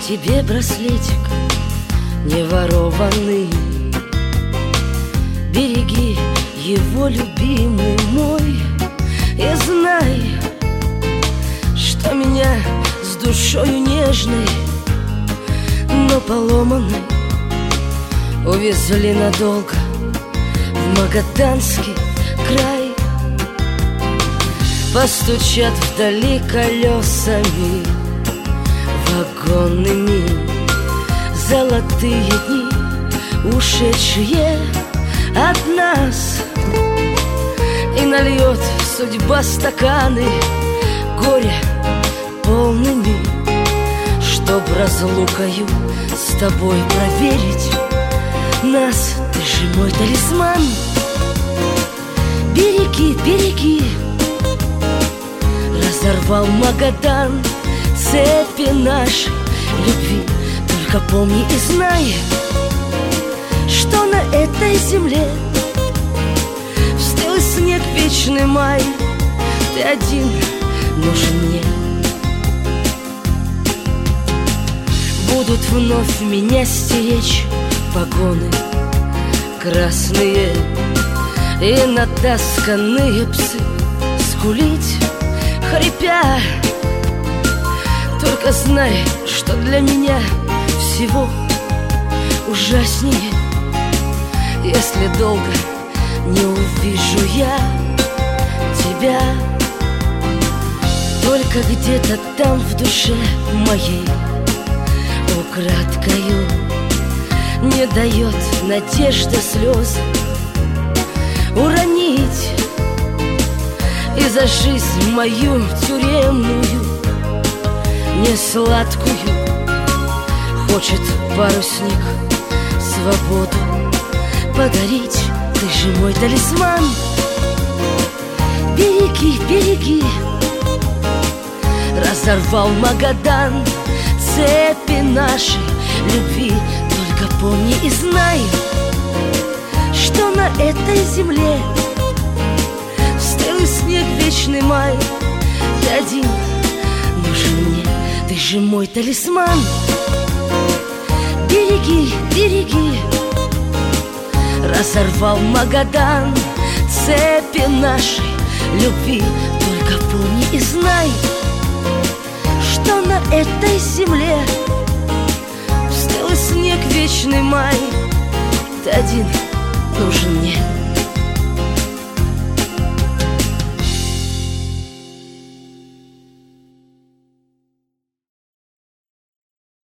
тебе браслетик не ворованный. Береги его, любимый мой, и знай, что меня с душою нежной, но поломанной, увезли надолго в Магаданский край. Постучат вдали колесами вагонными золотые дни, ушедшие от нас. И нальет судьба стаканы горя полными, чтоб разлукою с тобой проверить нас. Ты же мой талисман, береги, береги. Разорвал Магадан цепи нашей любви. Только помни и знай, что на этой земле в стылый снег вечный май ты один нужен мне. Будут вновь меня стеречь погоны красные и натасканные псы скулить, хрипя. Только знай, что для меня всего ужаснее, если долго не увижу я тебя. Только где-то там в душе моей украдкою не дает надежда слезы уронить. И за жизнь мою тюремную несладкую хочет парусник свободу подарить. Ты же мой талисман, береги, береги. Разорвал Магадан цепи нашей любви. Только помни и знай, что на этой земле в стылый снег вечный май ты один нужен мне. Ты же мой талисман, береги, береги. Разорвал Магадан цепи нашей любви. Только помни и знай, что на этой земле в стылый снег вечный май ты один нужен мне.